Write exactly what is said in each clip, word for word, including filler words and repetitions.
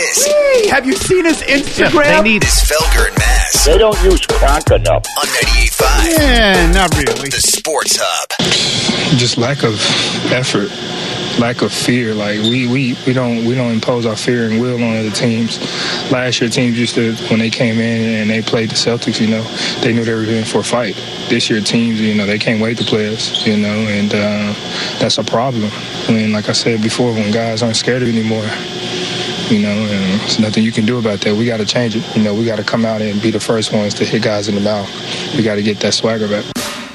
This Hey, have you seen his Instagram? Yeah, they need is Felger and Maz They don't use crank enough. on ninety-eight point five. Yeah, not really. The Sports Hub. Just lack of effort, lack of fear. Like we, we, we don't we don't impose our fear and will on other teams. Last year, teams used to, when they came in and they played the Celtics, you know, they knew they were in for a fight. This year, teams, you know, they can't wait to play us, you know, and uh, that's a problem. I mean, like I said before, when guys aren't scared anymore, you know, and there's nothing you can do about that. We got to change it. You know, we got to come out and be the first ones to hit guys in the mouth. We got to get that swagger back.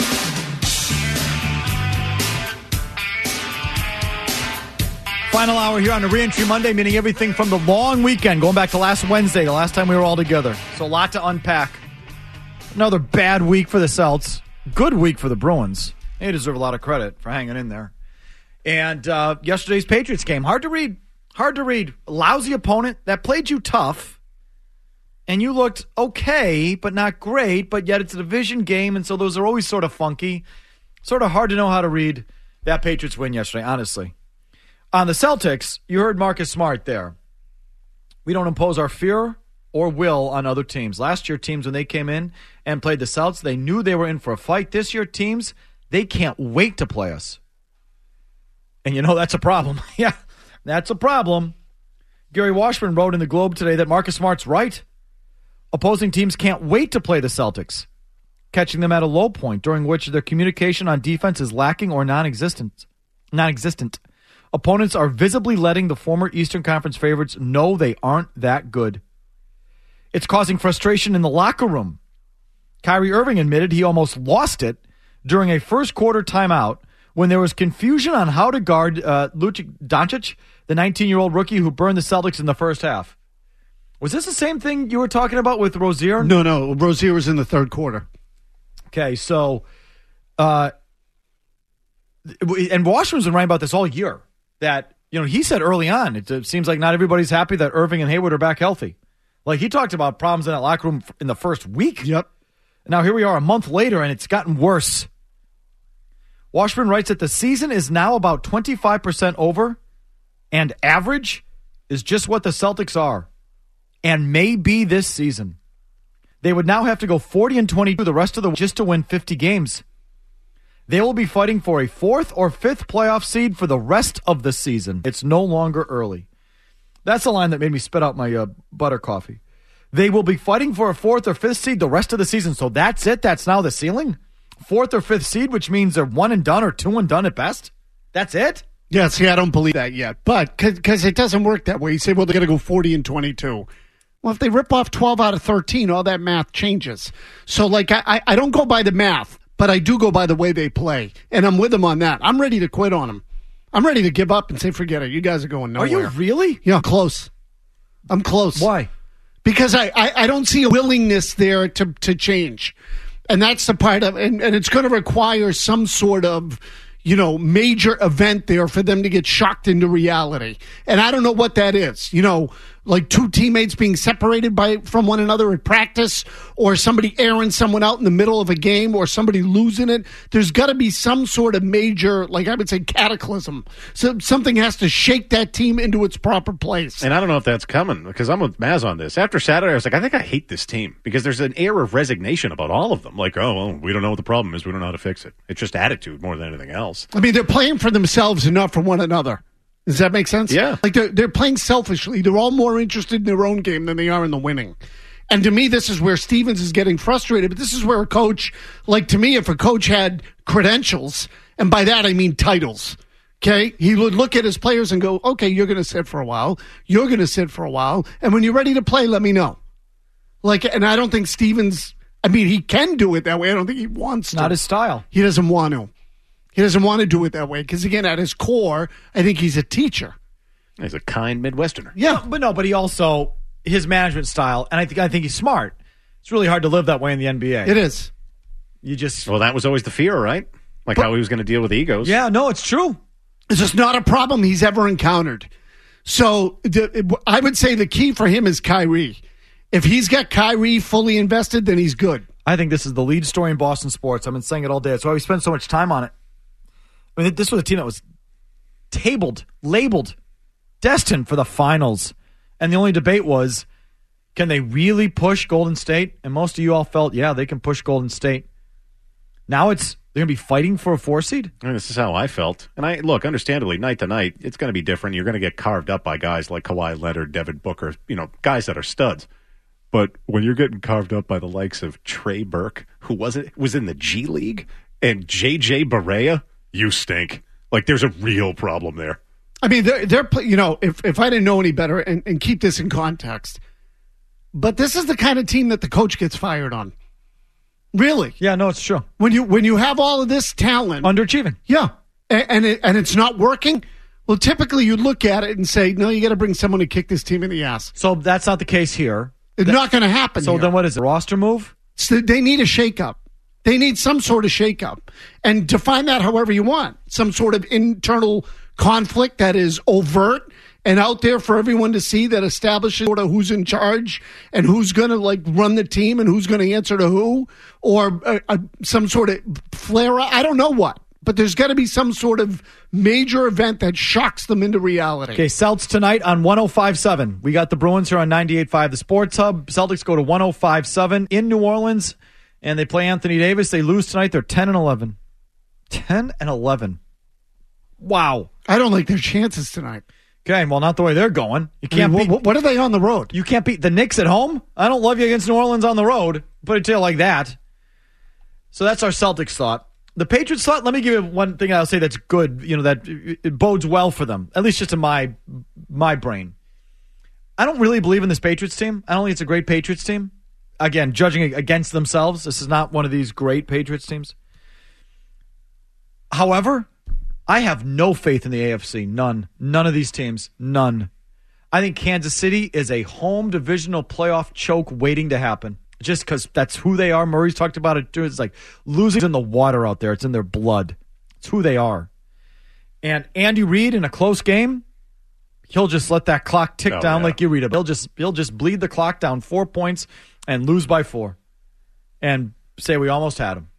Final hour here on a Reentry Monday, meaning everything from the long weekend, going back to last Wednesday, the last time we were all together. So a lot to unpack. Another bad week for the Celts. Good week for the Bruins. They deserve a lot of credit for hanging in there. And uh, yesterday's Patriots game, hard to read. Hard to read. Lousy opponent that played you tough. And you looked okay, but not great. But yet it's a division game, and so those are always sort of funky. Sort of hard to know how to read that Patriots win yesterday, honestly. On the Celtics, you heard Marcus Smart there. We don't impose our fear or will on other teams. Last year, teams, when they came in and played the Celts, they knew they were in for a fight. This year, teams, they can't wait to play us. And you know that's a problem. Yeah, that's a problem. Gary Washburn wrote in the Globe today that Marcus Smart's right. Opposing teams can't wait to play the Celtics, catching them at a low point during which their communication on defense is lacking or non-existent. Non-existent. Opponents are visibly letting the former Eastern Conference favorites know they aren't that good. It's causing frustration in the locker room. Kyrie Irving admitted he almost lost it during a first quarter timeout when there was confusion on how to guard uh, Luka Doncic, the nineteen-year-old rookie who burned the Celtics in the first half. Was this the same thing you were talking about with Rozier? No, no. Rozier was in the third quarter. Okay, so, uh, and Washington's been writing about this all year. That, you know, he said early on, it, it seems like not everybody's happy that Irving and Hayward are back healthy. Like, he talked about problems in that locker room in the first week. Yep. Now, here we are a month later, and it's gotten worse. Washburn writes that the season is now about twenty-five percent over, and average is just what the Celtics are, and may be this season. They would now have to go forty and twenty-two the rest of the just to win fifty games. They will be fighting for a fourth or fifth playoff seed for the rest of the season. It's no longer early. That's the line that made me spit out my uh, butter coffee. They will be fighting for a fourth or fifth seed the rest of the season. So that's it? That's now the ceiling? Fourth or fifth seed, which means they're one and done or two and done at best? That's it? Yeah, see, I don't believe that yet. But because it doesn't work that way. You say, well, they're going to go forty and twenty-two. Well, if they rip off twelve out of thirteen, all that math changes. So, like, I, I don't go by the math. But I do go by the way they play, and I'm with them on that. I'm ready to quit on them. I'm ready to give up and say, forget it. You guys are going nowhere. Are you really? Yeah, close. I'm close. Why? Because I, I, I don't see a willingness there to, to change. And that's the part of, and, and it's going to require some sort of, you know, major event there for them to get shocked into reality. And I don't know what that is. You know, like two teammates being separated by from one another at practice, or somebody airing someone out in the middle of a game, or somebody losing it. There's got to be some sort of major, like I would say, cataclysm. So something has to shake that team into its proper place. And I don't know if that's coming, because I'm with Maz on this. After Saturday, I was like, I think I hate this team, because there's an air of resignation about all of them. Like, oh, well, we don't know what the problem is. We don't know how to fix it. It's just attitude more than anything else. I mean, they're playing for themselves and not for one another. Does that make sense? Yeah. Like they're, they're playing selfishly. They're all more interested in their own game than they are in the winning. And to me, this is where Stevens is getting frustrated. But this is where a coach, like to me, if a coach had credentials, and by that I mean titles, okay, he would look at his players and go, okay, you're going to sit for a while. You're going to sit for a while. And when you're ready to play, let me know. Like, and I don't think Stevens, I mean, he can do it that way. I don't think he wants to. Not his style. He doesn't want to. He doesn't want to do it that way because, again, at his core, I think he's a teacher. He's a kind Midwesterner. Yeah, no, but no, but he also, his management style, and I think I think he's smart. It's really hard to live that way in the N B A. It is. You just... Well, that was always the fear, right? Like but, how he was going to deal with egos. Yeah, no, it's true. It's just not a problem he's ever encountered. So the, I would say the key for him is Kyrie. If he's got Kyrie fully invested, then he's good. I think this is the lead story in Boston sports. I've been saying it all day. That's why we spend so much time on it. I mean, this was a team that was tabled, labeled, destined for the finals. And the only debate was, can they really push Golden State? And most of you all felt, yeah, they can push Golden State. Now it's they're going to be fighting for a four seed? I mean, this is how I felt. And I look, understandably, night to night, it's going to be different. You're going to get carved up by guys like Kawhi Leonard, Devin Booker, you know, guys that are studs. But when you're getting carved up by the likes of Trey Burke, who wasn't was in the G League, and J J Barea, you stink. Like, there's a real problem there. I mean, they're, they're you know, if, if I didn't know any better, and, and keep this in context, but this is the kind of team that the coach gets fired on. Really? Yeah, no, it's true. When you when you have all of this talent. Underachieving. Yeah. And, and, it, and it's not working, well, typically you look at it and say, no, you got to bring someone to kick this team in the ass. So that's not the case here. It's that, not going to happen So here. then what is it, roster move? So they need a shakeup. They need some sort of shakeup. And define that however you want. Some sort of internal conflict that is overt and out there for everyone to see, that establishes sort of who's in charge and who's going to like run the team and who's going to answer to who, or uh, uh, some sort of flare up. I don't know what, but there's got to be some sort of major event that shocks them into reality. Okay, Celts tonight on one oh five point seven. We got the Bruins here on ninety-eight point five, the Sports Hub. Celtics go to one oh five point seven in New Orleans, and they play Anthony Davis. They lose tonight. They're ten and eleven. ten and eleven. Wow. I don't like their chances tonight. Okay, well, not the way they're going. You I can't mean, beat. what, what are they on the road? You can't beat the Knicks at home. I don't love you against New Orleans on the road. Put it to you like that. So that's our Celtics thought. The Patriots thought. Let me give you one thing I'll say that's good. You know, that it bodes well for them, at least just in my my brain. I don't really believe in this Patriots team. I don't think it's a great Patriots team. Again, judging against themselves, this is not one of these great Patriots teams. However, I have no faith in the A F C. None. None of these teams. None. I think Kansas City is a home divisional playoff choke waiting to happen. Just because that's who they are. Murray's talked about it too. It's like losing in the water out there. It's in their blood. It's who they are. And Andy Reid in a close game, he'll just let that clock tick oh, down yeah. like you read it. He'll just he'll just bleed the clock down four points and lose by four. And say we almost had him.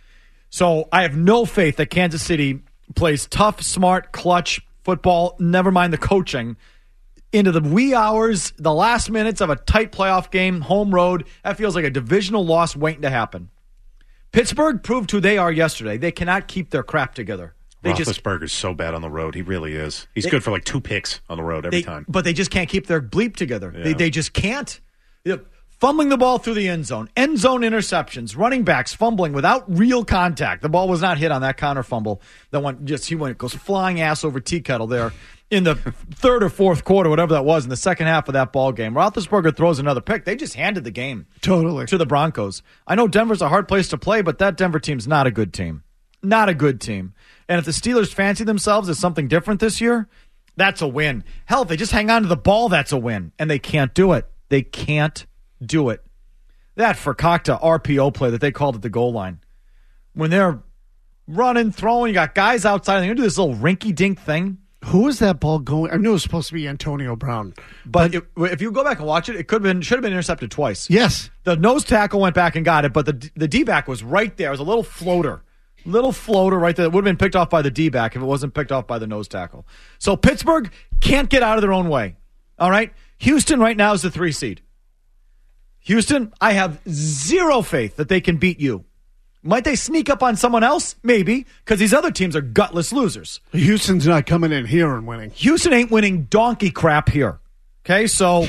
So I have no faith that Kansas City plays tough, smart, clutch football, never mind the coaching, into the wee hours, the last minutes of a tight playoff game, home road. That feels like a divisional loss waiting to happen. Pittsburgh proved who they are yesterday. They cannot keep their crap together. They just Roethlisberger's so bad on the road. He really is. He's they, good for like two picks on the road every they, time. But they just can't keep their bleep together. Yeah. They, they just can't. You know, fumbling the ball through the end zone, end zone interceptions, running backs fumbling without real contact. The ball was not hit on that counter fumble. That went just he went goes flying ass over tea kettle there in the third or fourth quarter, whatever that was, in the second half of that ball game. Roethlisberger throws another pick. They just handed the game Totally. to the Broncos. I know Denver's a hard place to play, but that Denver team's not a good team. Not a good team. And if the Steelers fancy themselves as something different this year, that's a win. Hell, if they just hang on to the ball, that's a win. And they can't do it. They can't do it. That Fakakta R P O play that they called at the goal line. When they're running, throwing, you got guys outside, and they're going to do this little rinky-dink thing. Who is that ball going? I knew it was supposed to be Antonio Brown. But, but it, if you go back and watch it, it could have been should have been intercepted twice. Yes. The nose tackle went back and got it, but the the D-back was right there. It was a little floater. Little floater right there that would have been picked off by the D-back if it wasn't picked off by the nose tackle. So Pittsburgh can't get out of their own way. All right? Houston right now is the three seed. Houston, I have zero faith that they can beat you. Might they sneak up on someone else? Maybe, because these other teams are gutless losers. Houston's not coming in here and winning. Houston ain't winning donkey crap here. Okay, so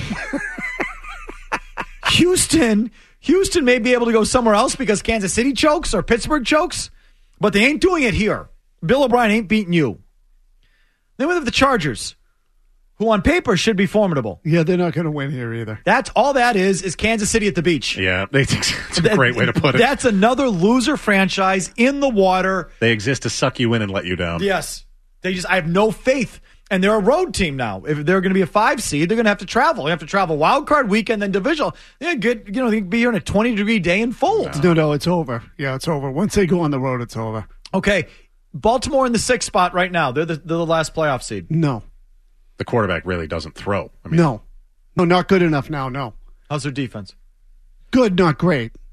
Houston, Houston may be able to go somewhere else because Kansas City chokes or Pittsburgh chokes, but they ain't doing it here. Bill O'Brien ain't beating you. Then we have the Chargers, who on paper should be formidable. Yeah, they're not going to win here either. That's all that is, is Kansas City at the beach. Yeah, they think it's a great way to put it. That's another loser franchise in the water. They exist to suck you in and let you down. Yes. They just, I have no faith. And they're a road team now. If they're going to be a five seed, they're going to have to travel. They have to travel wild card weekend, then divisional. They get, you know, they can be here in a twenty degree day and fold. No, no, it's over. Yeah, it's over. Once they go on the road, it's over. Okay. Baltimore in the sixth spot right now. They're the, they're the last playoff seed. No. The quarterback really doesn't throw. I mean, No. No, not good enough now, no. How's their defense? Good, not great.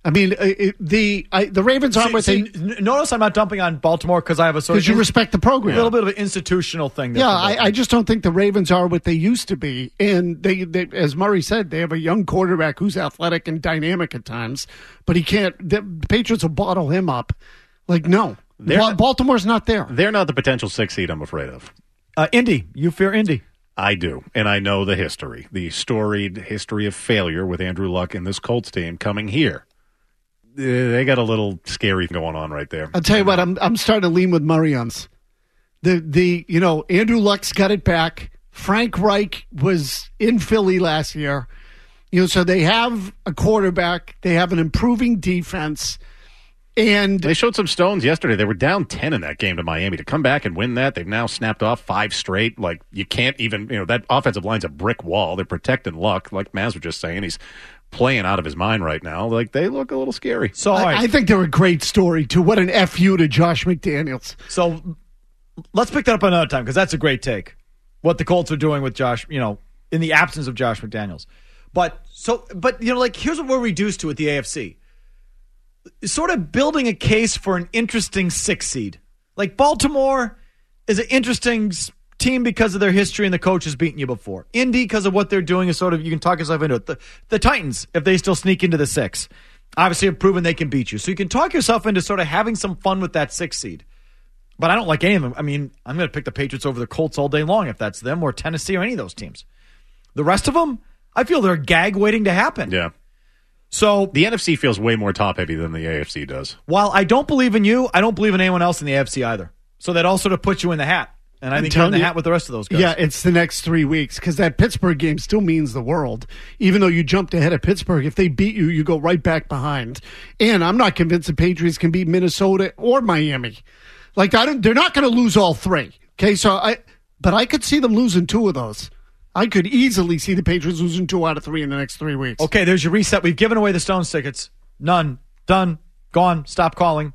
I mean, uh, it, the I, the Ravens aren't See, what see, they n- notice I'm not dumping on Baltimore because I have a sort of because you ins- respect the program. a little bit of an institutional thing. there Yeah, for both. I, I just don't think the Ravens are what they used to be. And they, they, as Murray said, they have a young quarterback who's athletic and dynamic at times, but he can't. The Patriots will bottle him up. Like, no, They're Ba- not- Baltimore's not there. They're not the potential six seed I'm afraid of. uh, Indy, you fear Indy. I do, and I know the history, the storied history of failure with Andrew Luck and this Colts team coming here. Uh, They got a little scary going on right there. I'll tell you what, I'm I'm starting to lean with Murray on this. The the you know Andrew Luck's got it back. Frank Reich was in Philly last year. You know, so they have a quarterback. They have an improving defense, and They showed some stones yesterday. They were down ten in that game to Miami. To come back and win that, they've now snapped off five straight. Like, you can't even, you know, that offensive line's a brick wall. They're protecting Luck. Like Maz was just saying, he's playing out of his mind right now. Like, they look a little scary. So, all right. I, I think they're a great story too. What an F you to Josh McDaniels. So let's pick that up another time because that's a great take. What the Colts are doing with Josh, you know, in the absence of Josh McDaniels. But so, but you know, like here's what we're reduced to with the A F C: sort of building a case for an interesting six seed. Like Baltimore is an interesting s- team because of their history and the coach has beaten you before. Indy, because of what they're doing, is sort of you can talk yourself into it. The, the Titans, if they still sneak into the six, obviously have proven they can beat you. So you can talk yourself into sort of having some fun with that six seed. But I don't like any of them. I mean, I'm going to pick the Patriots over the Colts all day long if that's them, or Tennessee, or any of those teams. The rest of them, I feel they're a gag waiting to happen. Yeah. So The N F C feels way more top-heavy than the A F C does. while I don't believe in you, I don't believe in anyone else in the A F C either. So that all sort of puts you in the hat. And I I'm think you're in telling the you- hat with the rest of those guys. Yeah, it's the next three weeks because that Pittsburgh game still means the world. Even though you jumped ahead of Pittsburgh, if they beat you, you go right back behind. And I'm not convinced the Patriots can beat Minnesota or Miami. Like I don't, they're not going to lose all three. Okay, so I, but I could see them losing two of those. I could easily see the Patriots losing two out of three in the next three weeks. Okay, there's your reset. We've given away the Stones tickets. None. Done. Gone. Stop calling.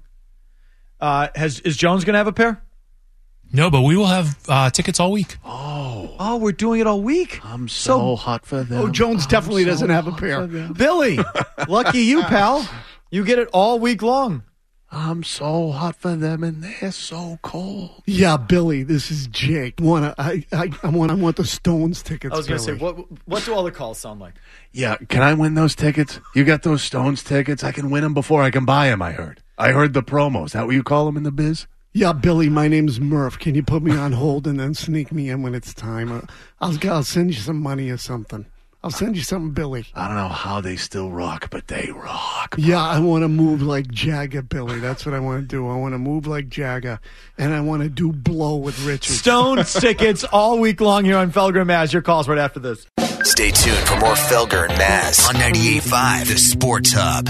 Uh, has is Jones going to have a pair? No, but we will have uh, tickets all week. Oh, we're doing it all week. I'm so, hot for them. Oh, Jones definitely doesn't have a pair. Billy, lucky you, pal. You get it all week long. I'm so hot for them, and they're so cold. Yeah, Billy, this is Jake. Wanna, I, I, I want, I want the Stones tickets. I was going to say, Billy. what what do all the calls sound like? Yeah, can I win those tickets? You got those Stones tickets? I can win them before I can buy them, I heard. I heard the promo. Is that what you call them in the biz? Yeah, Billy, my name's Murph. Can you put me on hold and then sneak me in when it's time? Uh, I'll, I'll send you some money or something. I'll send you something, Billy. I don't know how they still rock, but they rock. Yeah, I want to move like Jagger, Billy. That's what I want to do. I want to move like Jagger, and I want to do blow with Richard. Stones tickets all week long here on Felger and Maz. Your calls right after this. Stay tuned for more Felger and Maz on ninety-eight point five, The Sports Hub.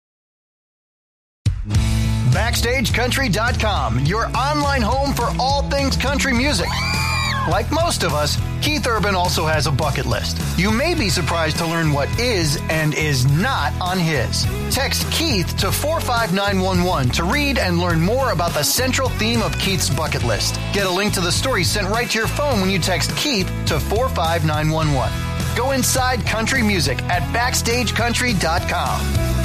Backstage Country dot com, your online home for all things country music. Like most of us, Keith Urban also has a bucket list. You may be surprised to learn what is and is not on his. Text Keith to four five nine one one to read and learn more about the central theme of Keith's bucket list. Get a link to the story sent right to your phone when you text Keith to four five nine one one. Go inside country music at Backstage Country dot com.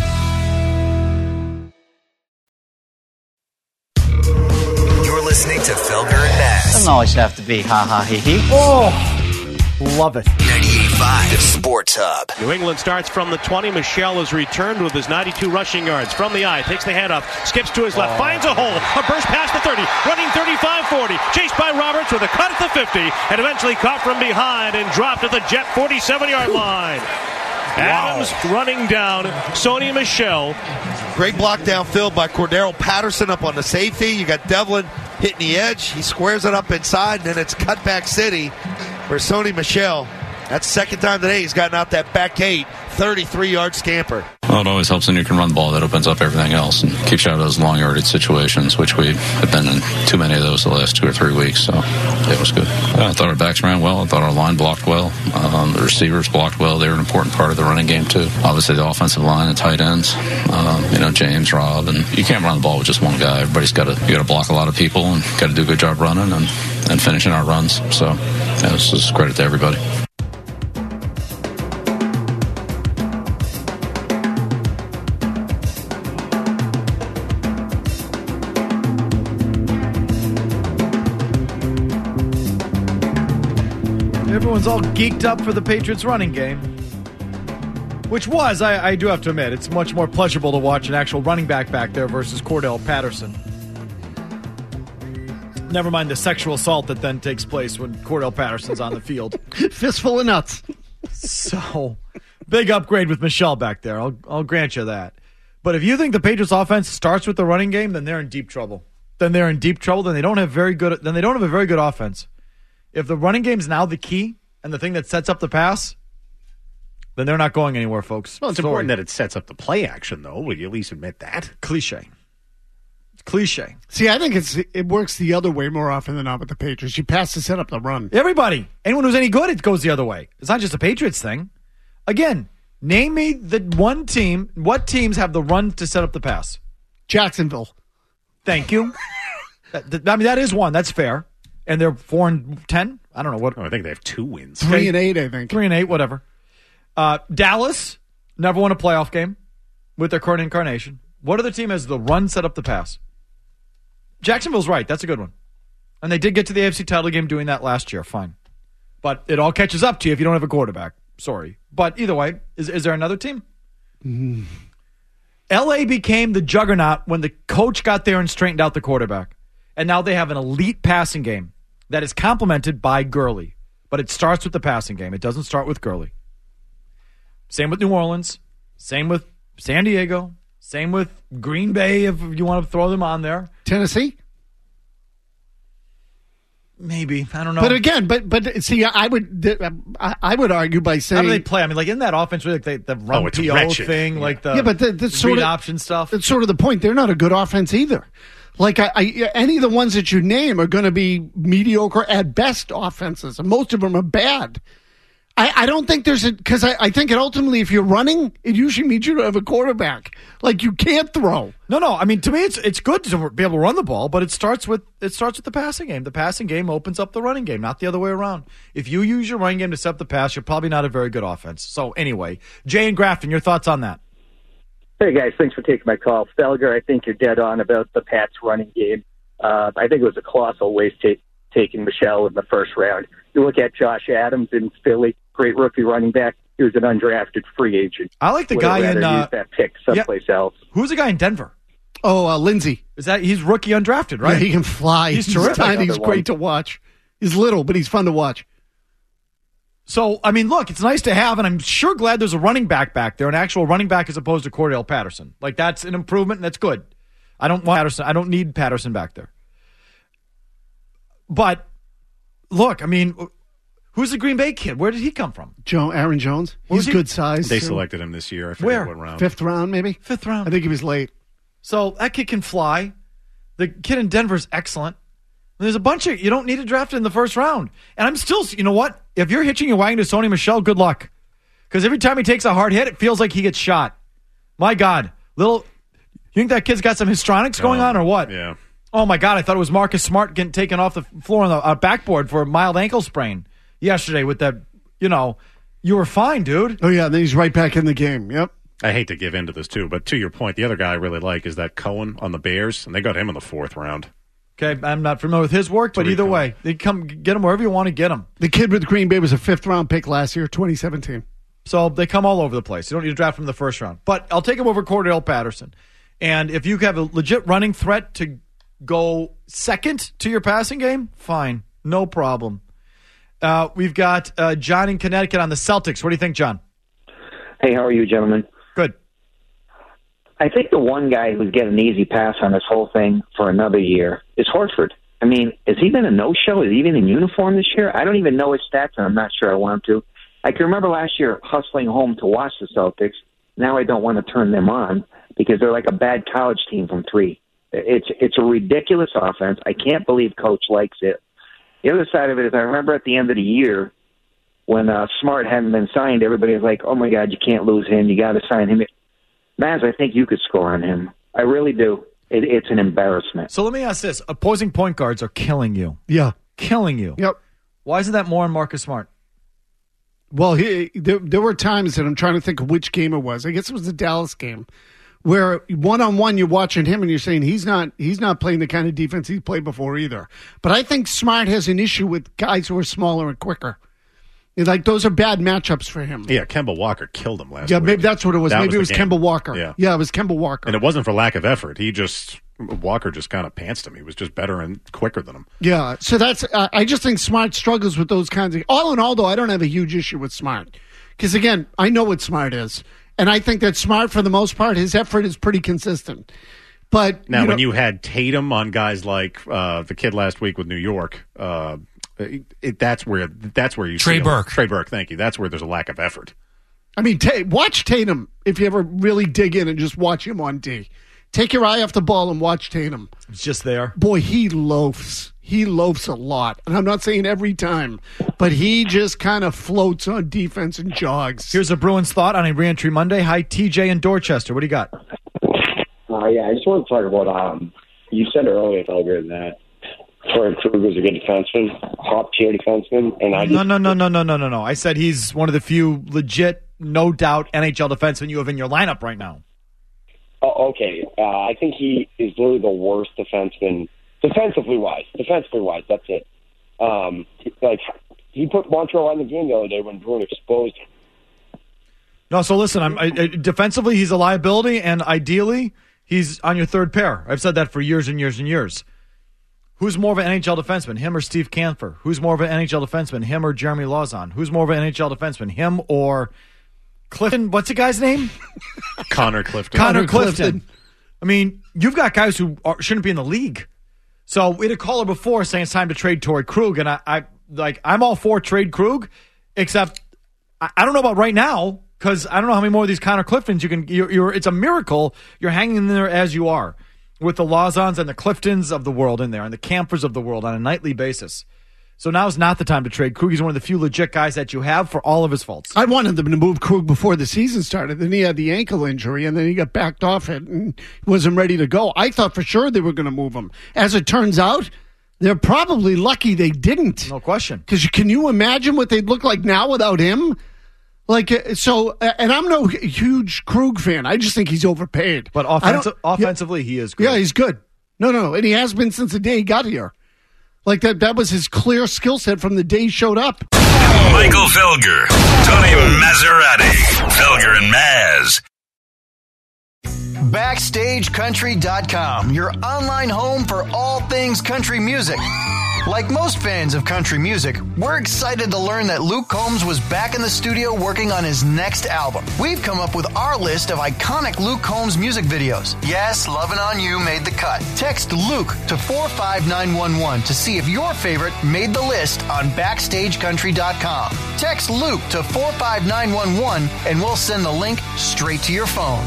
You're listening to Felger and Maz. Doesn't always have to be ha ha he he. Oh, love it. ninety-eight point five, The Sports Hub. New England starts from the twenty. Michelle has returned with his ninety-two rushing yards. From the eye, takes the hand up, skips to his left, finds a hole, a burst past the thirty, running thirty-five forty, chased by Roberts with a cut at the fifty, and eventually caught from behind and dropped at the Jet forty-seven-yard line. Adams running down Sony Michel. Great block downfield by Cordero Patterson up on the safety. You got Devlin hitting the edge. He squares it up inside, and then it's cutback city for Sony Michel. That's the second time today he's gotten out that back gate, thirty-three-yard scamper. Well, it always helps when you can run the ball. That opens up everything else and keeps you out of those long yardage situations, which we have been in too many of those the last two or three weeks. So it was good. I thought our backs ran well. I thought our line blocked well. Um, the receivers blocked well. They were an important part of the running game too. Obviously, the offensive line and tight ends. Um, you know, James, Rob, and you can't run the ball with just one guy. Everybody's got to you got to block a lot of people and got to do a good job running and, and finishing our runs. So yeah, this is credit to everybody. everyone's all geeked up for the Patriots running game. Which was, I, I do have to admit, it's much more pleasurable to watch an actual running back back there versus Cordell Patterson. Never mind the sexual assault that then takes place when Cordell Patterson's on the field. Fistful of nuts. So, big upgrade with Michelle back there. I'll, I'll grant you that. But if you think the Patriots offense starts with the running game, then they're in deep trouble. Then they're in deep trouble. Then they don't have very good. Then they don't have a very good offense. If the running game is now the key and the thing that sets up the pass, then they're not going anywhere, folks. Well, it's Sorry. important that it sets up the play action, though. Will you at least admit that? Cliche. It's cliche. See, I think it's it works the other way more often than not with the Patriots. You pass to set up the run. Everybody. Anyone who's any good, it goes the other way. It's not just a Patriots thing. Again, name me the one team. What teams have the run to set up the pass? Jacksonville. Thank you. that, that, I mean, that is one. That's fair. And they're four and ten. I don't know what. Oh, I think they have two wins. Three and eight, I think. Three and eight, whatever. Uh, Dallas never won a playoff game with their current incarnation. What other team has the run set up the pass? Jacksonville's right. That's a good one. And they did get to the A F C title game doing that last year. Fine. But it all catches up to you if you don't have a quarterback. Sorry. But either way, is, is there another team? Mm. L A became the juggernaut when the coach got there and straightened out the quarterback. And now they have an elite passing game that is complemented by Gurley. But it starts with the passing game. It doesn't start with Gurley. Same with New Orleans. Same with San Diego. Same with Green Bay, if you want to throw them on there. Tennessee? Maybe. I don't know. But again, but but see, I would I, I would argue by saying... How do they play? I mean, like, in that offense, really, like the, the run Oh, P O wretched. thing, Yeah. like the, yeah, but the, the the sort read of, option stuff. That's sort of the point. They're not a good offense either. Like, I, I, any of the ones that you name are going to be mediocre at best offenses, and most of them are bad. I, I don't think there's a, because I, I think it ultimately, if you're running, it usually means you don't have a quarterback. Like, you can't throw. No, no. I mean, to me, it's it's good to be able to run the ball, but it starts with it starts with the passing game. The passing game opens up the running game, not the other way around. If you use your running game to set up the pass, you're probably not a very good offense. So anyway, Jay and Grafton, your thoughts on that? Hey, guys, thanks for taking my call. Felger, I think you're dead on about the Pats running game. Uh, I think it was a colossal waste ta- taking Michelle in the first round. You look at Josh Adams in Philly, great rookie running back. He was an undrafted free agent. I like the Would guy have in... rather Uh, used that pick someplace yeah. else. Who's the guy in Denver? Oh, uh, Lindsey. Is that he's rookie undrafted, right? Yeah, he can fly. He's He's terrific. tiny. He's Another great to watch. He's little, but he's fun to watch. So, I mean, look, it's nice to have, and I'm sure glad there's a running back back there, an actual running back as opposed to Cordell Patterson. Like, that's an improvement, and that's good. I don't want Patterson. I don't need Patterson back there. But, look, I mean, who's the Green Bay kid? Where did he come from? Joe, Aaron Jones. Was He's he- good size. They too. selected him this year. I forget Where? what round. Fifth round, maybe? Fifth round. I think he was late. So, that kid can fly. The kid in Denver is excellent. There's a bunch of, you don't need to draft it in the first round. And I'm still, you know what? If you're hitching your wagon to Sony Michel, good luck. Because every time he takes a hard hit, it feels like he gets shot. My God. Little, you think that kid's got some histrionics going Oh, on or what? Yeah. Oh, my God. I thought it was Marcus Smart getting taken off the floor on the uh, backboard for a mild ankle sprain yesterday with that, you know, you were fine, dude. Oh, yeah, and then he's right back in the game. Yep. I hate to give in to this, too, but to your point, the other guy I really like is that Cohen on the Bears, and they got him in the fourth round. Okay, I'm not familiar with his work, but Tariq either Cohen. way, they come get him wherever you want to get him. The kid with Green Bay was a fifth round pick last year, twenty seventeen. So they come all over the place. You don't need to draft him in the first round. But I'll take him over Cordell Patterson. And if you have a legit running threat to go second to your passing game, fine. No problem. Uh, we've got uh, John in Connecticut on the Celtics. What do you think, John? Hey, how are you, gentlemen? Good. I think the one guy who's getting an easy pass on this whole thing for another year is Horford. I mean, has he been a no-show? Is he even in uniform this year? I don't even know his stats, and I'm not sure I want to. I can remember last year hustling home to watch the Celtics. Now I don't want to turn them on because they're like a bad college team from three. It's it's a ridiculous offense. I can't believe Coach likes it. The other side of it is I remember at the end of the year when uh, Smart hadn't been signed, everybody was like, oh, my God, you can't lose him. You got to sign him. Maz, I think you could score on him. I really do. It, it's an embarrassment. So let me ask this. Opposing point guards are killing you. Yeah. Killing you. Yep. Why isn't that more on Marcus Smart? Well, he, there, there were times that I'm trying to think of which game it was. I guess it was the Dallas game where one-on-one you're watching him and you're saying he's not he's not playing the kind of defense he's played before either. But I think Smart has an issue with guys who are smaller and quicker. Like, those are bad matchups for him. Yeah, Kemba Walker killed him last Yeah, week. maybe that's what it was. That maybe was it was the game. Kemba Walker. Yeah. yeah, it was Kemba Walker. And it wasn't for lack of effort. He just, Walker just kind of pantsed him. He was just better and quicker than him. Yeah, so that's, uh, I just think Smart struggles with those kinds of, all in all, though, I don't have a huge issue with Smart. Because, again, I know what Smart is. And I think that Smart, for the most part, his effort is pretty consistent. But Now, you know, when you had Tatum on guys like uh, the kid last week with New York, uh, it, it, that's where that's where you Trey see a- Burke. Trey Burke, thank you. That's where there's a lack of effort. I mean, ta- watch Tatum if you ever really dig in and just watch him on D. Take your eye off the ball and watch Tatum. It's just there. Boy, he loafs. He loafs a lot. And I'm not saying every time, but he just kind of floats on defense and jogs. Here's a Bruins thought on a reentry Monday. Hi, T J in Dorchester. What do you got? Uh, yeah, I just want to talk about, um, you said earlier, Felger, that Torrey Krug was a good defenseman, top-tier defenseman, and I just, No, no, no, no, no, no, no, no. I said he's one of the few legit, no doubt N H L defensemen you have in your lineup right now. Oh, okay. Uh, I think he is literally the worst defenseman, defensively wise. Defensively wise, that's it. Um, like he put Montreal in the game the other day when Bruin exposed him. No, so listen, I'm I, I, defensively he's a liability, and ideally he's on your third pair. I've said that for years and years and years. Who's more of an N H L defenseman, him or Steve Kampfer? Who's more of an N H L defenseman, him or Jeremy Lauzon? Who's more of an N H L defenseman, him or Clifton? What's the guy's name? Connor Clifton. Connor Clifton. I mean, you've got guys who are, shouldn't be in the league. So we had a caller before saying it's time to trade Torrey Krug, and I, I like I'm all for trade Krug, except I, I don't know about right now because I don't know how many more of these Connor Cliftons you can. You're, you're it's a miracle you're hanging in there as you are with the Lauzons and the Cliftons of the world in there and the Campers of the world on a nightly basis. So now's not the time to trade Krug. He's one of the few legit guys that you have for all of his faults. I wanted them to move Krug before the season started. Then he had the ankle injury, and then he got backed off it and wasn't ready to go. I thought for sure they were going to move him. As it turns out, they're probably lucky they didn't. No question. Because can you imagine what they'd look like now without him? Like, uh, so, uh, and I'm no huge Krug fan. I just think he's overpaid. But I don't- offensive, offensively, he is good. Yeah, he's good. No, no, no. And he has been since the day he got here. Like, that that was his clear skill set from the day he showed up. Michael Felger, Tony Maserati, Felger and Maz. Backstage Country dot com, your online home for all things country music. Like most fans of country music, we're excited to learn that Luke Combs was back in the studio working on his next album. We've come up with our list of iconic Luke Combs music videos. Yes, Lovin' On You made the cut. Text Luke to four five nine one one to see if your favorite made the list on Backstage Country dot com. Text Luke to four five nine one one and we'll send the link straight to your phone.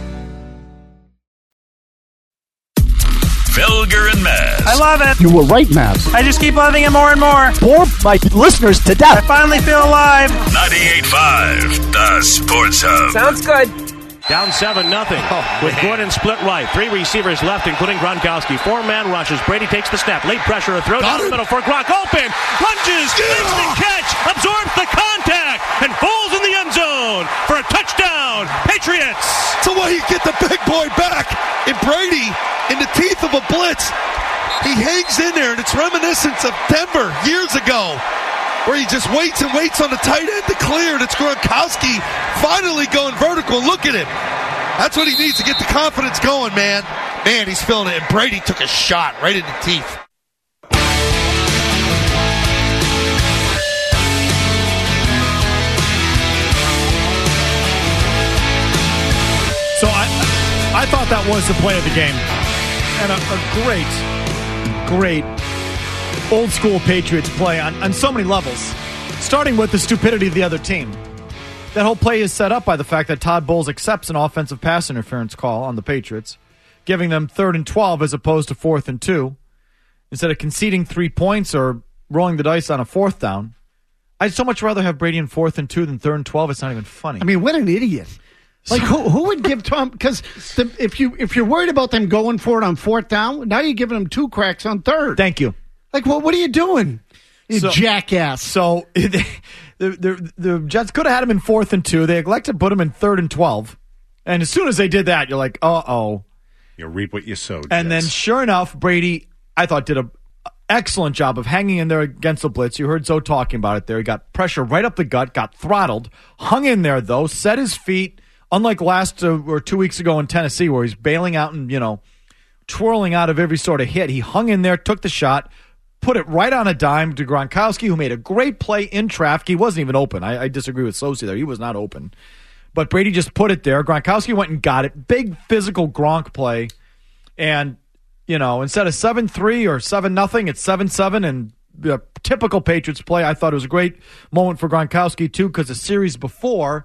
Felger and Maz. I love it. You were right, Matt. I just keep loving it more and more. Bore my listeners to death. I finally feel alive. ninety-eight point five, the Sports Hub. Sounds good. Down seven nothing with Gordon split right. Three receivers left, including Gronkowski. Four-man rushes. Brady takes the snap. Late pressure. A throw down the middle for Gronk. Open. Lunges. Instant catch. Absorbs the contact. And falls in the end zone for a touchdown. Patriots. So what, he get the big boy back. And Brady, in the teeth of a blitz, he hangs in there, and it's reminiscent of Denver years ago, where he just waits and waits on the tight end to clear, and it's Gronkowski finally going vertical. Look at him. That's what he needs to get the confidence going, man. Man, he's feeling it, and Brady took a shot right in the teeth. So I, I thought that was the play of the game. And a, a great, great old school Patriots play on, on so many levels. Starting with the stupidity of the other team. That whole play is set up by the fact that Todd Bowles accepts an offensive pass interference call on the Patriots, giving them third and twelve as opposed to fourth and two. Instead of conceding three points or rolling the dice on a fourth down, I'd so much rather have Brady in fourth and two than third and twelve. It's not even funny. I mean, what an idiot. Like, who, who would give Tom? Because if, you, if you're worried about them going for it on fourth down, now you're giving them two cracks on third. Thank you. Like, well, what are you doing? You So- jackass. So the, the, the Jets could have had him in fourth and two. They elected to put him in third and twelve. And as soon as they did that, you're like, uh-oh. You reap what you sowed. And then Jets. sure enough, Brady, I thought, did a excellent job of hanging in there against the blitz. You heard Zoe talking about it there. He got pressure right up the gut, got throttled, hung in there, though, set his feet, unlike last uh, or two weeks ago in Tennessee where he's bailing out and, you know, twirling out of every sort of hit. He hung in there, took the shot, put it right on a dime to Gronkowski, who made a great play in traffic. He wasn't even open. I, I disagree with Sosi there. He was not open. But Brady just put it there. Gronkowski went and got it. Big physical Gronk play. And, you know, instead of seven three or seven nothing, it's seven seven. And the typical Patriots play, I thought it was a great moment for Gronkowski, too, because the series before,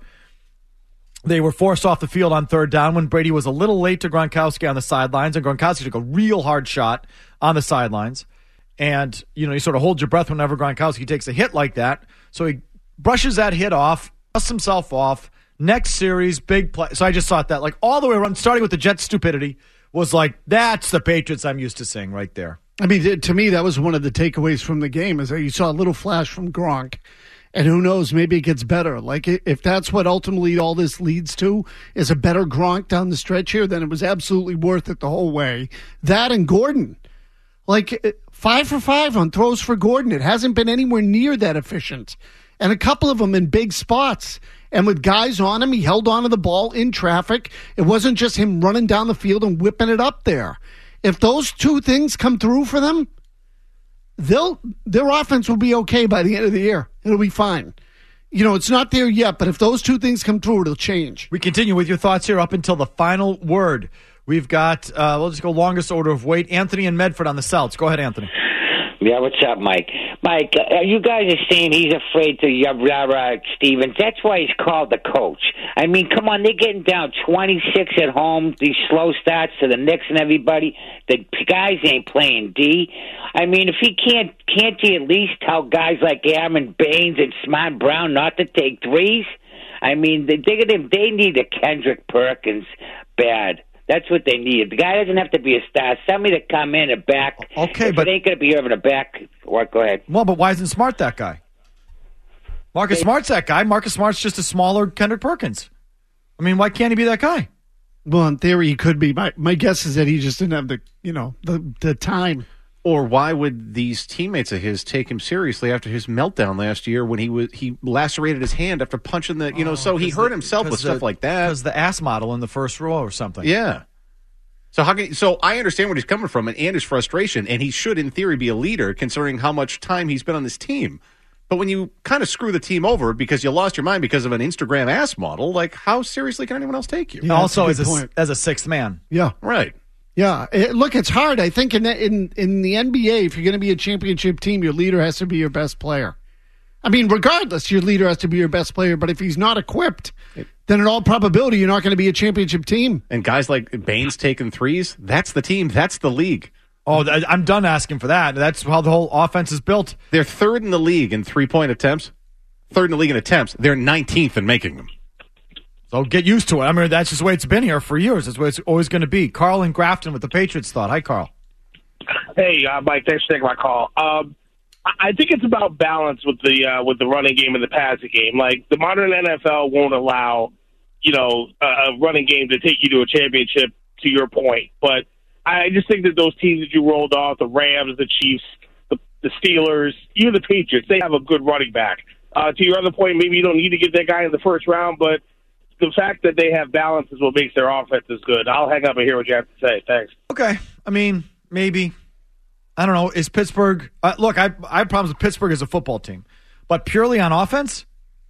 they were forced off the field on third down when Brady was a little late to Gronkowski on the sidelines. And Gronkowski took a real hard shot on the sidelines. And, you know, you sort of hold your breath whenever Gronkowski takes a hit like that. So he brushes that hit off, dusts himself off. Next series, big play. So I just thought that, like, all the way around, starting with the Jets' stupidity, was like, that's the Patriots I'm used to seeing right there. I mean, to me, that was one of the takeaways from the game, is that you saw a little flash from Gronk. And who knows, maybe it gets better. Like, if that's what ultimately all this leads to, is a better Gronk down the stretch here, then it was absolutely worth it the whole way. That and Gordon. Like, five for five on throws for Gordon. It hasn't been anywhere near that efficient. And a couple of them in big spots. And with guys on him, he held on to the ball in traffic. It wasn't just him running down the field and whipping it up there. If those two things come through for them, they'll their offense will be okay by the end of the year. It'll be fine. You know, it's not there yet, but if those two things come through, it'll change. We continue with your thoughts here up until the final word. We've got, uh, we'll just go longest order of weight, Anthony and Medford on the Celts. Go ahead, Anthony. Yeah, what's up, Mike? Mike, uh, you guys are saying he's afraid to Yabra Stevens. That's why he's called the coach. I mean, come on, they're getting down twenty-six at home, these slow starts to the Knicks and everybody. The guys ain't playing D. I mean, if he can't, can't he at least tell guys like Aaron Baines and Smart Brown not to take threes? I mean, they, they, they need a Kendrick Perkins bad. That's what they need. The guy doesn't have to be a star. Somebody to come in and back. Okay, if but it ain't going to be over the back. What? Go ahead. Well, but why isn't Smart that guy? Marcus Smart's that guy. Marcus Smart's just a smaller Kendrick Perkins. I mean, why can't he be that guy? Well, in theory, he could be. My my guess is that he just didn't have the you know the the time. Or why would these teammates of his take him seriously after his meltdown last year when he was he lacerated his hand after punching the you know? Oh, so he hurt the, himself with the, stuff like that. Because the ass model in the first row or something. Yeah. So how can so I understand where he's coming from and, and his frustration, and he should in theory be a leader considering how much time he's been on this team. But when you kind of screw the team over because you lost your mind because of an Instagram ass model, like how seriously can anyone else take you? Yeah, also, a as a, as a sixth man. Yeah. Right. Yeah, it, look, it's hard. I think in the, in in the N B A, if you're going to be a championship team, your leader has to be your best player. I mean, regardless, your leader has to be your best player. But if he's not equipped, then in all probability, you're not going to be a championship team. And guys like Baines taking threes, that's the team. That's the league. Oh, I'm done asking for that. That's how the whole offense is built. They're third in the league in three-point attempts. Third in the league in attempts. They're nineteenth in making them. So get used to it. I mean, that's just the way it's been here for years. That's the way it's always going to be. Carl and Grafton with the Patriots thought. Hi, Carl. Hey, uh, Mike. Thanks for taking my call. Um, I think it's about balance with the uh, with the running game and the passing game. Like, the modern N F L won't allow, you know, a, a running game to take you to a championship, to your point. But I just think that those teams that you rolled off, the Rams, the Chiefs, the, the Steelers, even the Patriots, they have a good running back. Uh, to your other point, maybe you don't need to get that guy in the first round, but the fact that they have balance is what makes their offenses good. I'll hang up and hear what you have to say. Thanks. Okay. I mean, maybe. I don't know. Is Pittsburgh uh, – look, I, I have problems with Pittsburgh as a football team. But purely on offense,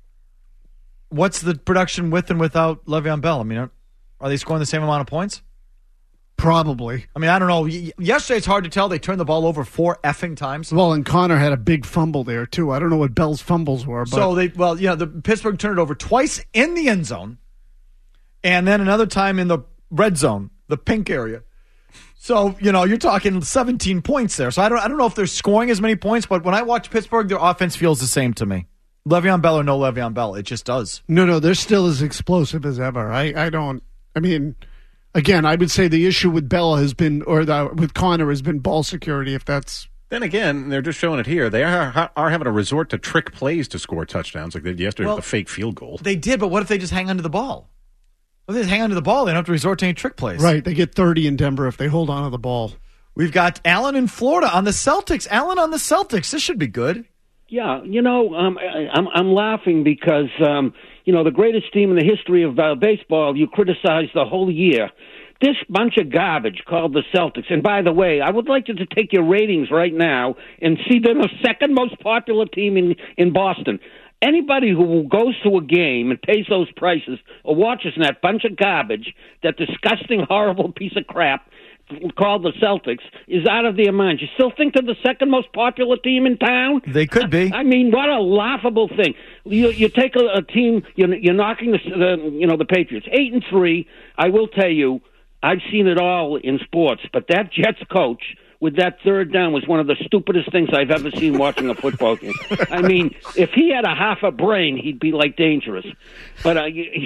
what's the production with and without Le'Veon Bell? I mean, are, are they scoring the same amount of points? Probably. I mean, I don't know. Yesterday, it's hard to tell. They turned the ball over four effing times. Well, and Connor had a big fumble there, too. I don't know what Bell's fumbles were. But So, they well, you know, the Pittsburgh turned it over twice in the end zone and then another time in the red zone, the pink area. So, you know, you're talking seventeen points there. So, I don't I don't know if they're scoring as many points, but when I watch Pittsburgh, their offense feels the same to me. Le'Veon Bell or no Le'Veon Bell, it just does. No, no, they're still as explosive as ever. I, I don't – I mean – Again, I would say the issue with Bell has been, or the, with Connor has been ball security, if that's... Then again, they're just showing it here. They are are having to resort to trick plays to score touchdowns like they did yesterday well, with a fake field goal. They did, but what if they just hang onto the ball? If they hang onto the ball, they don't have to resort to any trick plays. Right, they get thirty in Denver if they hold on to the ball. We've got Alan in Florida on the Celtics. Alan on the Celtics. This should be good. Yeah, you know, um, I, I'm I'm laughing because um, you know the greatest team in the history of uh, baseball. You criticize the whole year. This bunch of garbage called the Celtics. And by the way, I would like you to take your ratings right now and see they're the second most popular team in in Boston. Anybody who goes to a game and pays those prices or watches that bunch of garbage, that disgusting, horrible piece of crap called the Celtics, is out of their mind. You still think they're the second most popular team in town? They could be. I mean, what a laughable thing. You you take a, a team, you're, you're knocking the, the you know the Patriots eight and three. I will tell you, I've seen it all in sports, but that Jets coach with that third down was one of the stupidest things I've ever seen watching a football game. I mean, if he had a half a brain, he'd be like dangerous. But uh,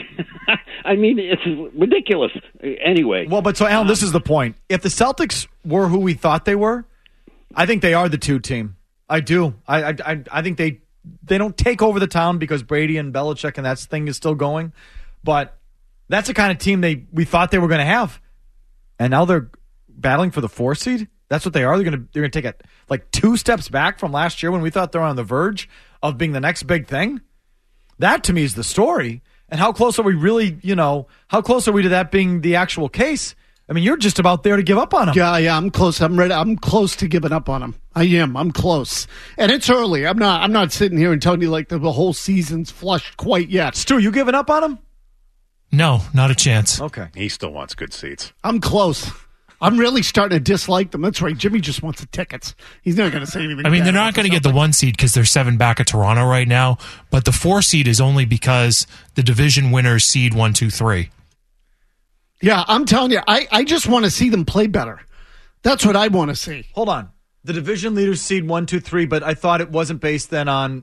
I mean, it's ridiculous. Anyway. Well, but so Alan, this is the point. If the Celtics were who we thought they were, I think they are the two team. I do. I I I think they they don't take over the town because Brady and Belichick and that thing is still going, but that's the kind of team they we thought they were going to have, and now they're battling for the four seed. That's what they are. They're going to they're going to take it like two steps back from last year when we thought they were on the verge of being the next big thing. That to me is the story. And how close are we really? You know, how close are we to that being the actual case? I mean, you're just about there to give up on them. Yeah, yeah, I'm close. I'm ready. I'm close to giving up on them. I am. I'm close, and it's early. I'm not. I'm not sitting here and telling you like the, the whole season's flushed quite yet. Stu, you giving up on them? No, not a chance. Okay, he still wants good seats. I'm close. I'm really starting to dislike them. That's right. Jimmy just wants the tickets. He's not going to say anything. I mean, they're not going to get the one seed because they're seven back at Toronto right now. But the four seed is only because the division winners seed one, two, three. Yeah, I'm telling you, I, I just want to see them play better. That's what I want to see. Hold on. The division leaders seed one, two, three, but I thought it wasn't based then on.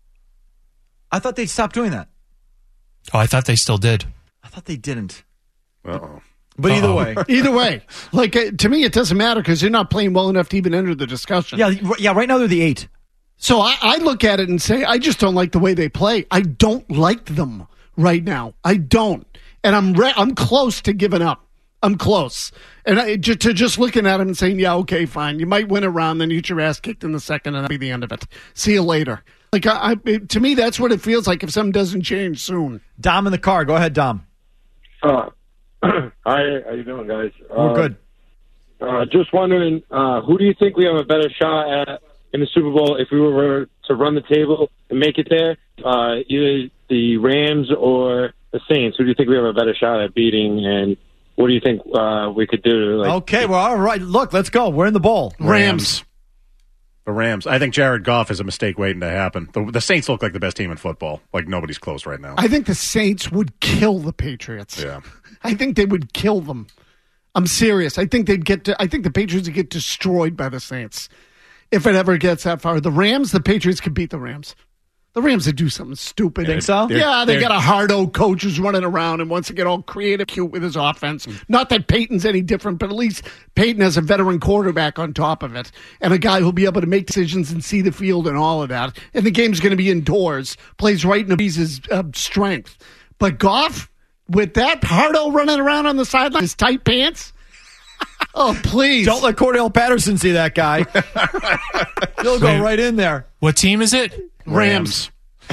I thought they'd stop doing that. Oh, I thought they still did. I thought they didn't. Uh-oh. But either Uh-oh. way. Either way. Like, uh, to me, it doesn't matter because they're not playing well enough to even enter the discussion. Yeah, yeah. Right now they're the eight. So I, I look at it and say, I just don't like the way they play. I don't like them right now. I don't. And I'm re- I'm close to giving up. I'm close. And I, just, to just looking at them and saying, yeah, okay, fine. You might win a round, then you get your ass kicked in the second, and that'll be the end of it. See you later. Like I, I, it, to me, that's what it feels like if something doesn't change soon. Dom in the car. Go ahead, Dom. Uh, hi, how you doing, guys? We're uh, good. Uh, just wondering, uh, who do you think we have a better shot at in the Super Bowl if we were to run the table and make it there? Uh, either the Rams or the Saints. Who do you think we have a better shot at beating? And what do you think uh, we could do? To, like, okay, well, all right. Look, let's go. We're in the bowl. Rams. Rams. The Rams. I think Jared Goff is a mistake waiting to happen. The, the Saints look like the best team in football. Like nobody's close right now. I think the Saints would kill the Patriots. Yeah. I think they would kill them. I'm serious. I think they'd get to, I think the Patriots would get destroyed by the Saints if it ever gets that far. The Rams, the Patriots could beat the Rams. The Rams would do something stupid. Think so? Yeah, they got a hard-old coach who's running around and wants to get all creative, cute with his offense. Not that Peyton's any different, but at least Peyton has a veteran quarterback on top of it and a guy who'll be able to make decisions and see the field and all of that. And the game's going to be indoors. Plays right in his uh, strength. But Goff, with that hard-o running around on the sideline, his tight pants... Oh, please. Don't let Cordell Patterson see that guy. He'll go Wait. right in there. What team is it? Rams.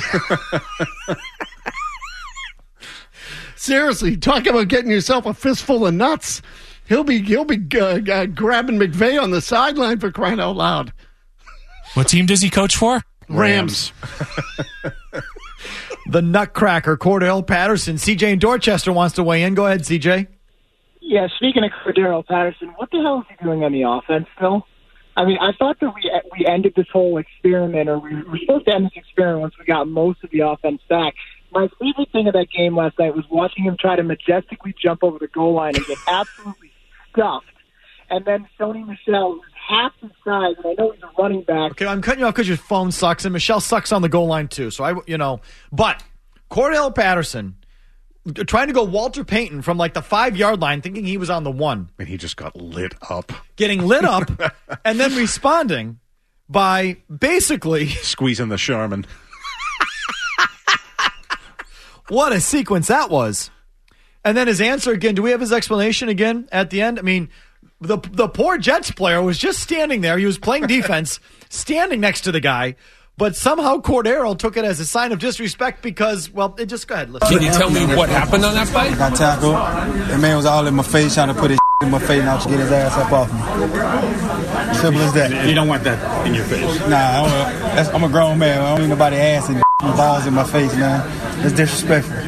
Seriously, talk about getting yourself a fistful of nuts. He'll be he'll be uh, uh, grabbing McVay on the sideline for crying out loud. What team does he coach for? Rams. The Nutcracker, Cordell Patterson. C J in Dorchester wants to weigh in. Go ahead, C J. Yeah, speaking of Cordero Patterson, what the hell is he doing on the offense still? I mean, I thought that we we ended this whole experiment, or we were supposed to end this experiment once we got most of the offense back. My favorite thing of that game last night was watching him try to majestically jump over the goal line and get absolutely stuffed. And then Sony Michel, who's half his size, and I know he's a running back. Okay, I'm cutting you off because your phone sucks, and Michelle sucks on the goal line too. So I, you know, but Cordell Patterson trying to go Walter Payton from like the five yard line, thinking he was on the one, and he just got lit up, getting lit up, and then responding by basically squeezing the Charmin. What a sequence that was. And then his answer again. Do we have his explanation again at the end? I mean, The the poor Jets player was just standing there. He was playing defense, standing next to the guy, but somehow Cordero took it as a sign of disrespect because, well, it just go ahead. Let's Can you tell me what happened on that play? I got tackled. The man was all in my face trying to put his in my face now to get his ass up off me. Simple as that. You don't want that in your face. Nah, I'm a, that's, I'm a grown man. I don't need nobody ass and balls in my face, man. That's disrespectful.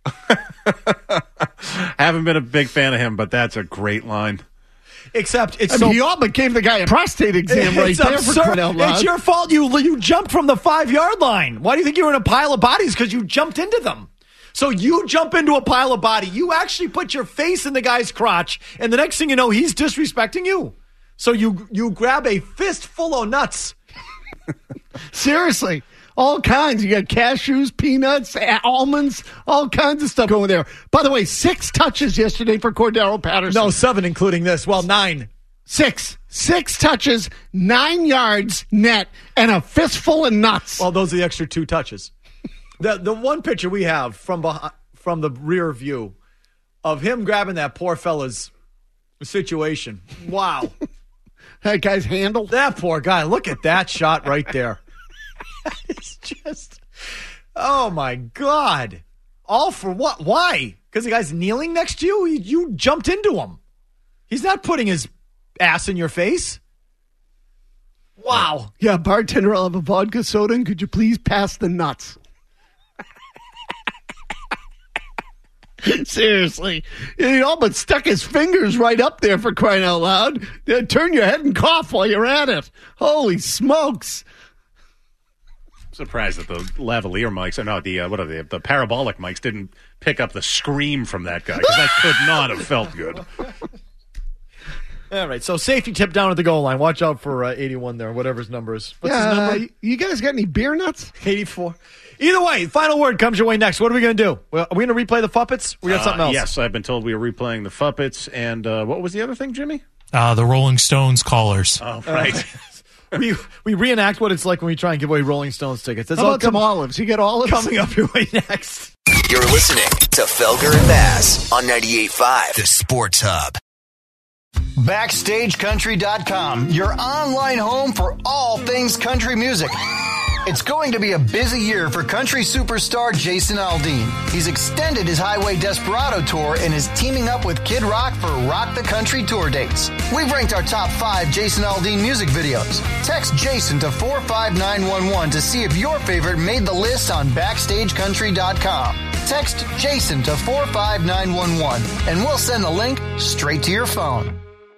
Haven't been a big fan of him, but that's a great line. Except it's I so mean, he almost gave the guy a prostate exam right it's there. absurd. For crying out loud. It's your fault. You you jumped from the five yard line. Why do you think you were in a pile of bodies? Because you jumped into them. So you jump into a pile of body. You actually put your face in the guy's crotch, and the next thing you know, he's disrespecting you. So you you grab a fistful of nuts. Seriously. All kinds. You got cashews, peanuts, almonds, all kinds of stuff going there. By the way, six touches yesterday for Cordero Patterson. No, seven including this. Well, nine. Six. Six touches, nine yards net, and a fistful of nuts. Well, those are the extra two touches. The the one picture we have from behind, from the rear view of him grabbing that poor fella's situation. Wow. That guy's handle. That poor guy. Look at that shot right there. It's just, oh my God. All for what? Why? Because the guy's kneeling next to you? You, you jumped into him. He's not putting his ass in your face. Wow. Yeah, bartender, I'll have a vodka soda, and could you please pass the nuts? Seriously. He all but stuck his fingers right up there for crying out loud. Then turn your head and cough while you're at it. Holy smokes. Surprised that the lavalier mics, or no, the uh, what are they? The parabolic mics didn't pick up the scream from that guy because that could not have felt good. All right, so safety tip down at the goal line. Watch out for uh, eighty-one there, whatever his number is. What's yeah, his number? Uh, you guys got any beer nuts? eighty-four. Either way, final word comes your way next. What are we going to do? Well, are we going to replay the Fuppets? We got Uh, something else. Yes, I've been told we are replaying the Fuppets, and uh, what was the other thing, Jimmy? Uh, the Rolling Stones callers. Oh, right. we we reenact what it's like when we try and give away Rolling Stones tickets. That's How all about some com- olives? You get olives? coming up your way next. You're listening to Felger and Bass on ninety-eight point five, the Sports Hub. Backstage Country dot com, your online home for all things country music. It's going to be a busy year for country superstar Jason Aldean. He's extended his Highway Desperado tour and is teaming up with Kid Rock for Rock the Country tour dates. We've ranked our top five Jason Aldean music videos. Text Jason to four five nine one one to see if your favorite made the list on Backstage Country dot com. Text Jason to four five nine one one and we'll send the link straight to your phone.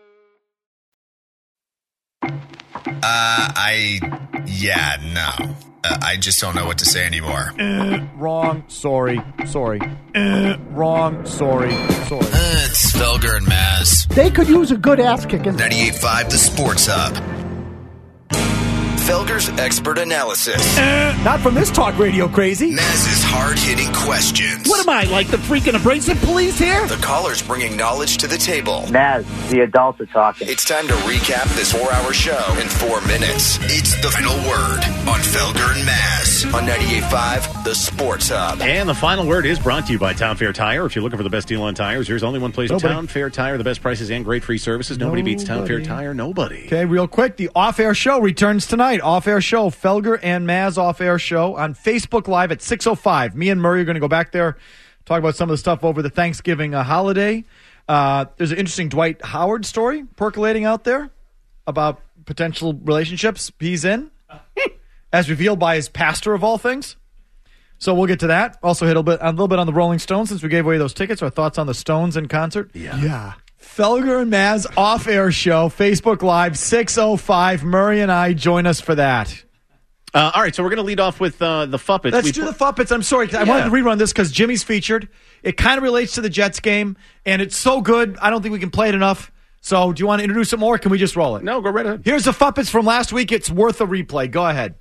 Uh, I, yeah, no. Uh, I just don't know what to say anymore. Uh, wrong. Sorry. Sorry. Uh, wrong. Sorry. Sorry. Uh, it's Felger and Maz. They could use a good ass kicking. ninety-eight point five, the Sports Hub. Felger's expert analysis. Uh, not from this talk radio crazy. Maz's hard-hitting questions. What am I, like the freaking abrasive police here? The callers bringing knowledge to the table. Maz, the adults are talking. It's time to recap this four-hour show in four minutes. It's the final word on Felger and Maz on ninety-eight point five, the Sports Hub. And the final word is brought to you by Town Fair Tire. If you're looking for the best deal on tires, there's only one place. Nobody. Town Fair Tire, the best prices and great free services. Nobody, Nobody beats Town Fair Tire. Nobody. Okay, real quick, the off-air show returns tonight. Off-air show, Felger and Maz off-air show on Facebook Live at six oh five. Me and Murray are going to go back there, talk about some of the stuff over the Thanksgiving uh, holiday. Uh, there's an interesting Dwight Howard story percolating out there about potential relationships he's in, as revealed by his pastor of all things. So we'll get to that. Also hit a, bit, a little bit on the Rolling Stones since we gave away those tickets. Our thoughts on the Stones in concert. Yeah. Yeah. Felger and Maz off-air show, Facebook Live, six oh five. Murray and I join us for that. Uh, all right, so we're going to lead off with uh, the Fuppets. Let's we do pl- the Fuppets. I'm sorry. I Yeah. wanted to rerun this because Jimmy's featured. It kind of relates to the Jets game, and it's so good, I don't think we can play it enough. So do you want to introduce it more, or can we just roll it? No, go right ahead. Here's the Fuppets from last week. It's worth a replay. Go ahead.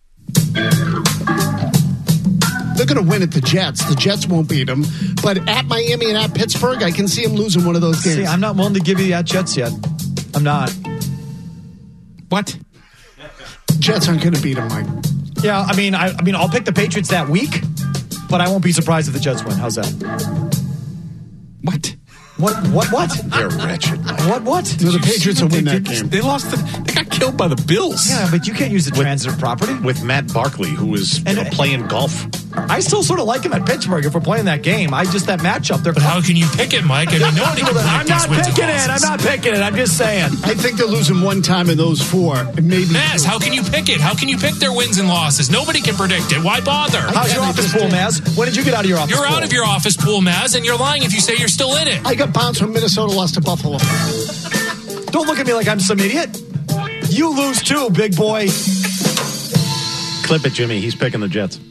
They're going to win at the Jets. The Jets won't beat them. But at Miami and at Pittsburgh, I can see them losing one of those games. See, I'm not willing to give you the at Jets yet. I'm not. What? Jets aren't going to beat them, Mike. Yeah, I mean, I, I mean, I'll pick the Patriots that week, but I won't be surprised if the Jets win. How's that? What? What? What? What? They're wretched. Mike. What? What? No, the Patriots will win that game. They lost. The, they got killed by the Bills. Yeah, but you can't use the transitive property. With Matt Barkley, who was And- you know, playing golf. I still sort of like him at Pittsburgh if we're playing that game. I just that matchup. They're But how can you pick it, Mike? I mean, nobody can I'm predict not these wins and picking it. I'm losses. not picking it. I'm just saying. I think they're losing one time in those four, and maybe Maz, two. how can you pick it? How can you pick their wins and losses? Nobody can predict it. Why bother? How's your office pool, Maz? When did you get out of your office You're pool? out of your office pool, Maz, and you're lying if you say you're still in it. I got bounced from Minnesota, lost to Buffalo. Don't look at me like I'm some idiot. You lose too, big boy. Clip it, Jimmy. He's picking the Jets.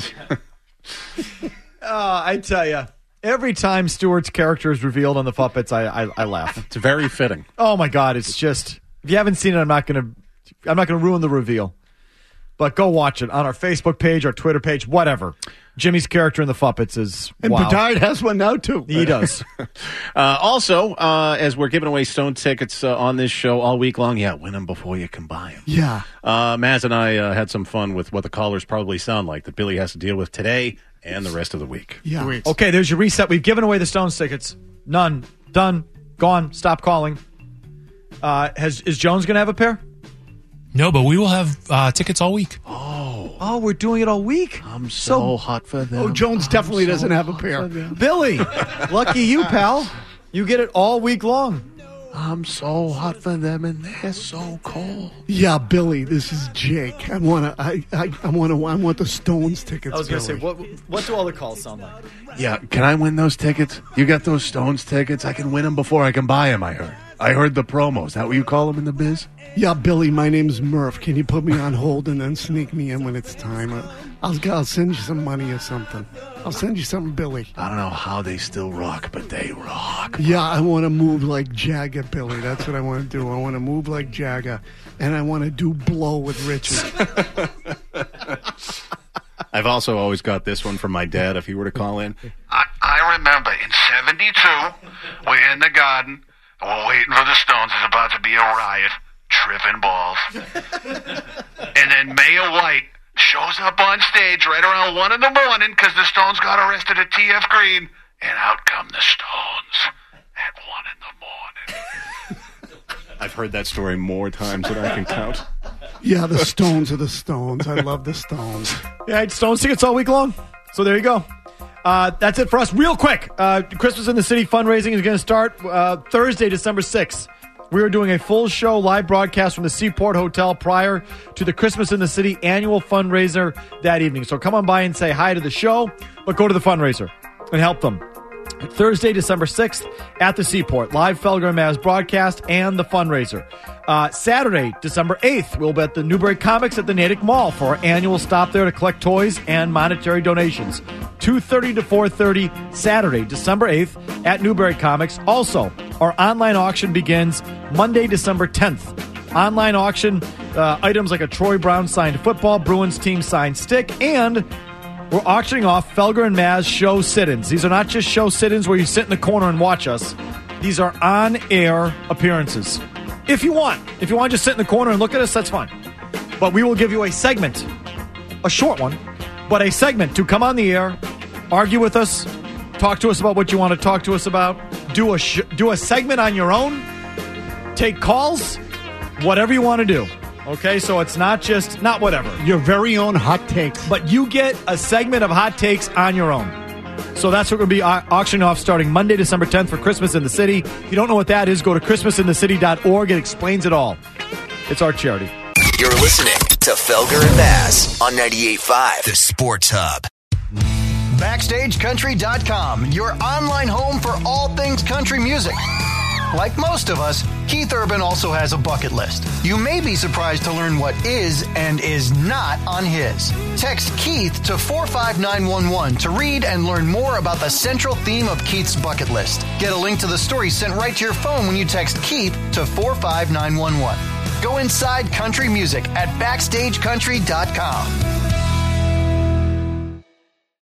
Uh, I tell you, every time Stewart's character is revealed on the Fuppets, I, I I laugh. It's very fitting. Oh my God, it's just if you haven't seen it, I'm not gonna I'm not gonna ruin the reveal. But go watch it on our Facebook page, our Twitter page, whatever. Jimmy's character in the Fuppets is And wow. Bedard has one now, too. He does. Uh, also, uh, as we're giving away Stone tickets uh, on this show all week long, yeah, win them before you can buy them. Yeah. Uh, Maz and I uh, had some fun with what the callers probably sound like that Billy has to deal with today and the rest of the week. Yeah. Okay, there's your reset. We've given away the Stones tickets. None. Done. Gone. Stop calling. Uh, has is Jones going to have a pair? No, but we will have uh, tickets all week. Oh, Oh, we're doing it all week. I'm so, hot for them. Oh, Jones definitely doesn't have a pair. Billy, lucky you, pal. You get it all week long. I'm so hot for them, and they're so cold. Yeah, Billy, this is Jake. I want to. I, I, I want to. I want the Stones tickets. I was going to say, Billy. what what do all the calls sound like? Yeah, can I win those tickets? You got those Stones tickets? I can win them before I can buy them, I heard. I heard the promos. Is that what you call them in the biz? Yeah, Billy, my name's Murph. Can you put me on hold and then sneak me in when it's time? I'll, I'll send you some money or something. I'll send you something, Billy. I don't know how they still rock, but they rock. Yeah, I want to move like Jagger, Billy. That's what I want to do. I want to move like Jagger, and I want to do blow with Richard. I've also always got this one from my dad if he were to call in. I, I remember in seventy-two, we're in the garden, and we're waiting for the Stones. There's about to be a riot, tripping balls. And then Mayor White shows up on stage right around one in the morning because the Stones got arrested at T F Green, and out come the Stones at one in the morning. I've heard that story more times than I can count. Yeah, the Stones are the Stones. I love the Stones. Yeah, Stones tickets all week long. So there you go. Uh, that's it for us. Real quick, uh, Christmas in the City fundraising is going to start uh, Thursday, December sixth. We are doing a full show live broadcast from the Seaport Hotel prior to the Christmas in the City annual fundraiser that evening. So come on by and say hi to the show, but go to the fundraiser and help them. Thursday, December sixth at the Seaport. Live Felger and Maz broadcast and the fundraiser. Uh, Saturday, December eighth, we'll be at the Newbury Comics at the Natick Mall for our annual stop there to collect toys and monetary donations. two thirty to four thirty, Saturday, December eighth at Newbury Comics. Also, our online auction begins Monday, December tenth. Online auction, uh, items like a Troy Brown signed football, Bruins team signed stick, and we're auctioning off Felger and Maz show sit-ins. These are not just show sit-ins where you sit in the corner and watch us. These are on-air appearances. If you want. If you want to just sit in the corner and look at us, that's fine. But we will give you a segment, a short one, but a segment to come on the air, argue with us, talk to us about what you want to talk to us about, do a sh- do a segment on your own, take calls, whatever you want to do. Okay, so it's not just, not whatever. Your very own hot takes. But you get a segment of hot takes on your own. So that's what we're going to be au- auctioning off starting Monday, December tenth for Christmas in the City. If you don't know what that is, go to christmas in the city dot org. It explains it all. It's our charity. You're listening to Felger and Maz on ninety-eight point five, The Sports Hub. Backstage Country dot com, your online home for all things country music. Like most of us, Keith Urban also has a bucket list. You may be surprised to learn what is and is not on his. Text Keith to four five nine one one to read and learn more about the central theme of Keith's bucket list. Get a link to the story sent right to your phone when you text Keith to four five nine one one. Go inside country music at backstage country dot com.